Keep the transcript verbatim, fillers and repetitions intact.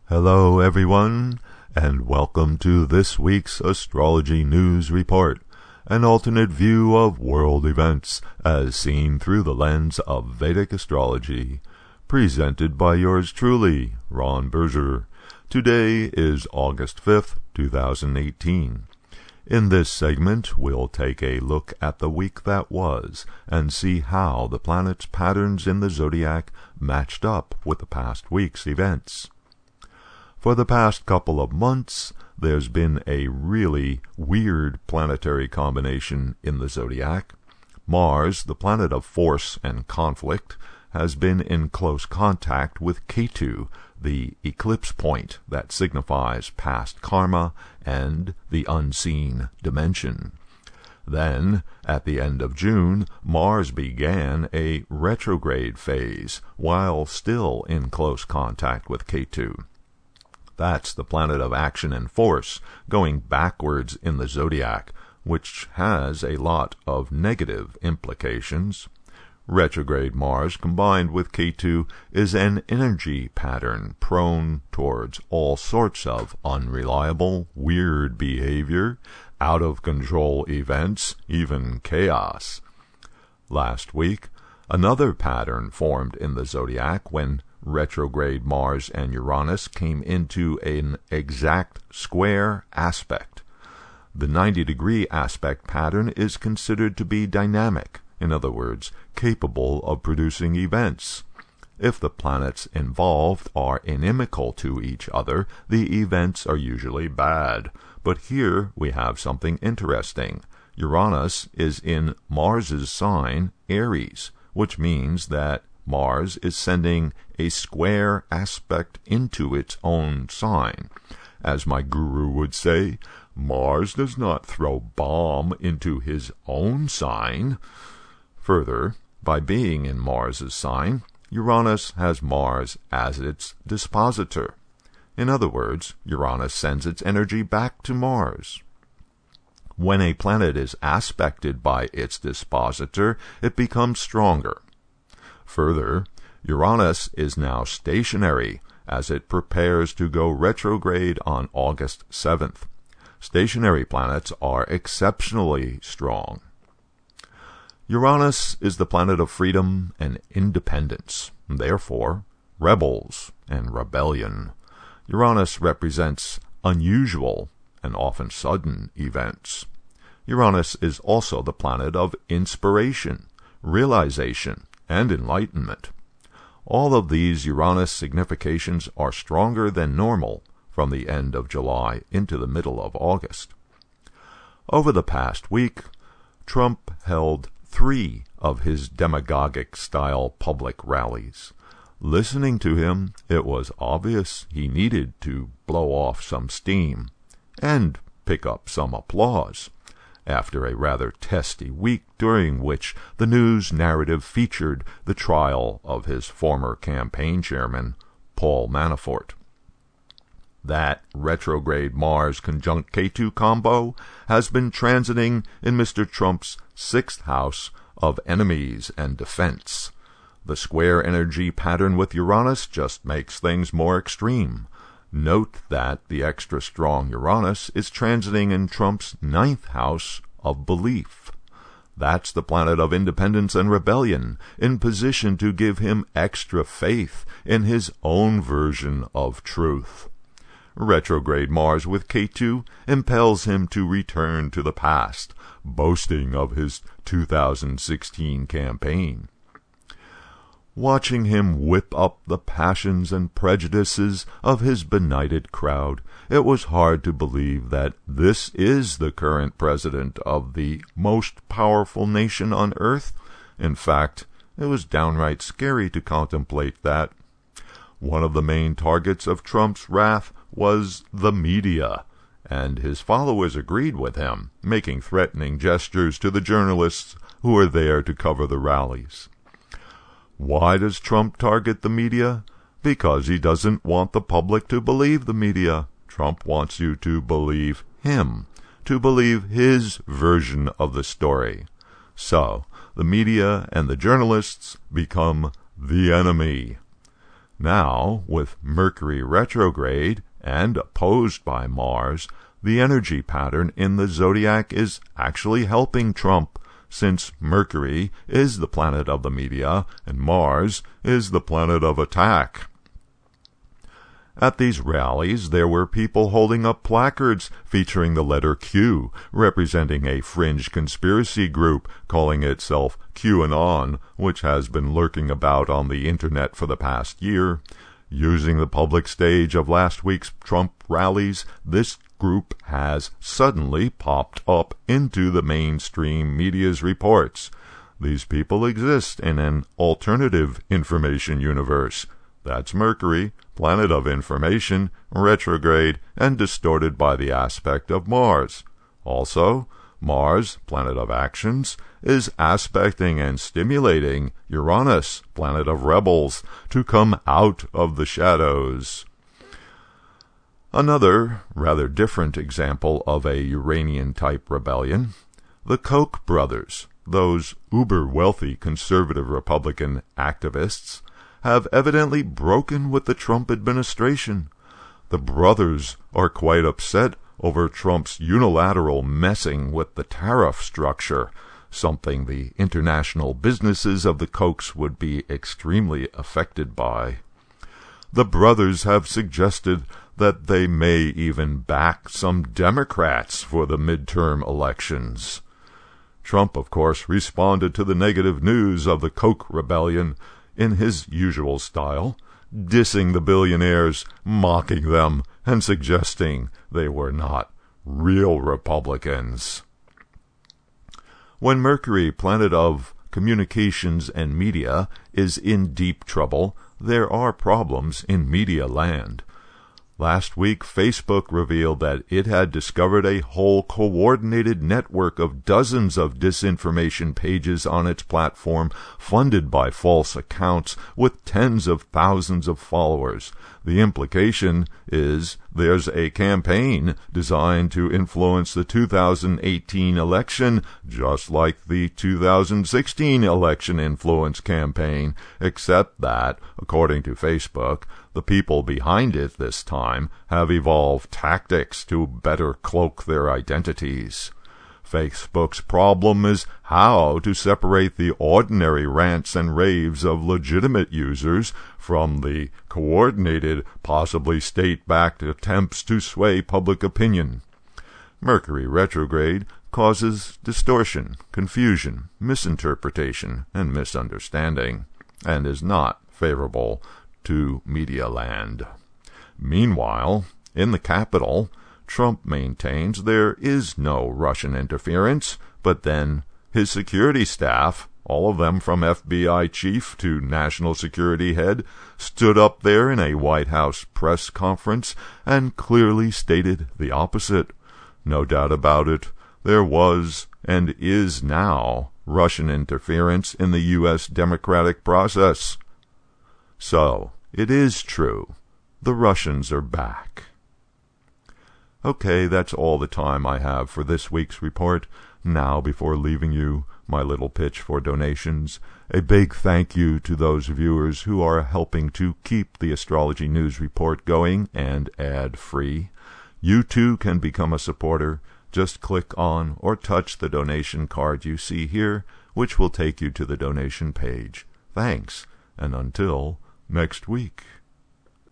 Hello everyone, and welcome to this week's Astrology News Report, an alternate view of world events as seen through the lens of Vedic astrology, presented by yours truly, Ron Berger. Today is August fifth, two thousand eighteen. In this segment, we'll take a look at the week that was and see how the planets' patterns in the zodiac matched up with the past week's events. For the past couple of months, there's been a really weird planetary combination in the zodiac. Mars, the planet of force and conflict, has been in close contact with Ketu, the eclipse point that signifies past karma and the unseen dimension. Then, at the end of June, Mars began a retrograde phase while still in close contact with Ketu. That's the planet of action and force, going backwards in the zodiac, which has a lot of negative implications. Retrograde Mars combined with Ketu is an energy pattern prone towards all sorts of unreliable, weird behavior, out-of-control events, even chaos. Last week, another pattern formed in the zodiac when retrograde Mars and Uranus came into an exact square aspect. The ninety-degree aspect pattern is considered to be dynamic, in other words, capable of producing events. If the planets involved are inimical to each other, the events are usually bad. But here we have something interesting. Uranus is in Mars's sign, Aries, which means that Mars is sending a square aspect into its own sign. As my guru would say, Mars does not throw bomb into his own sign. Further, by being in Mars's sign, Uranus has Mars as its dispositor. In other words, Uranus sends its energy back to Mars. When a planet is aspected by its dispositor, it becomes stronger. Further, Uranus is now stationary as it prepares to go retrograde on August seventh. Stationary planets are exceptionally strong. Uranus is the planet of freedom and independence, therefore rebels and rebellion. Uranus represents unusual and often sudden events. Uranus is also the planet of inspiration, realization, and enlightenment. All of these Uranus significations are stronger than normal from the end of July into the middle of August. Over the past week, Trump held three of his demagogic-style public rallies. Listening to him, it was obvious he needed to blow off some steam and pick up some applause. After a rather testy week during which the news narrative featured the trial of his former campaign chairman, Paul Manafort. That retrograde Mars conjunct Ketu combo has been transiting in Mister Trump's sixth house of enemies and defense. The square energy pattern with Uranus just makes things more extreme. Note that the extra strong Uranus is transiting in Trump's ninth house of belief. That's the planet of independence and rebellion, in position to give him extra faith in his own version of truth. Retrograde Mars with Ketu impels him to return to the past, boasting of his two thousand sixteen campaign. Watching him whip up the passions and prejudices of his benighted crowd, it was hard to believe that this is the current president of the most powerful nation on earth. In fact, it was downright scary to contemplate that. One of the main targets of Trump's wrath was the media, and his followers agreed with him, making threatening gestures to the journalists who were there to cover the rallies. Why does Trump target the media? Because he doesn't want the public to believe the media. Trump wants you to believe him, to believe his version of the story. So, the media and the journalists become the enemy. Now, with Mercury retrograde and opposed by Mars, the energy pattern in the zodiac is actually helping Trump, since Mercury is the planet of the media and Mars is the planet of attack. At these rallies, there were people holding up placards featuring the letter Q, representing a fringe conspiracy group calling itself QAnon, which has been lurking about on the internet for the past year. Using the public stage of last week's Trump rallies, this group has suddenly popped up into the mainstream media's reports. These people exist in an alternative information universe. That's Mercury, planet of information, retrograde, and distorted by the aspect of Mars. Also, Mars, planet of actions, is aspecting and stimulating Uranus, planet of rebels, to come out of the shadows. Another, rather different example of a Uranian-type rebellion, the Koch brothers, those uber-wealthy conservative Republican activists, have evidently broken with the Trump administration. The brothers are quite upset over Trump's unilateral messing with the tariff structure, something the international businesses of the Kochs would be extremely affected by. The brothers have suggested that they may even back some Democrats for the midterm elections. Trump, of course, responded to the negative news of the Koch rebellion in his usual style, dissing the billionaires, mocking them, and suggesting they were not real Republicans. When Mercury, planet of communications and media, is in deep trouble, there are problems in media land. Last week, Facebook revealed that it had discovered a whole coordinated network of dozens of disinformation pages on its platform, funded by false accounts with tens of thousands of followers. The implication is there's a campaign designed to influence the two thousand eighteen election, just like the two thousand sixteen election influence campaign, except that, according to Facebook, the people behind it this time have evolved tactics to better cloak their identities. Facebook's problem is how to separate the ordinary rants and raves of legitimate users from the coordinated, possibly state-backed attempts to sway public opinion. Mercury retrograde causes distortion, confusion, misinterpretation, and misunderstanding, and is not favorable to media land. Meanwhile, in the Capitol, Trump maintains there is no Russian interference, but then his security staff, all of them from F B I chief to national security head, stood up there in a White House press conference and clearly stated the opposite. No doubt about it, there was and is now Russian interference in the U S democratic process. So, it is true. The Russians are back. Okay, that's all the time I have for this week's report. Now, before leaving you, my little pitch for donations. A big thank you to those viewers who are helping to keep the Astrology News Report going and ad-free. You too can become a supporter. Just click on or touch the donation card you see here, which will take you to the donation page. Thanks, and until next week.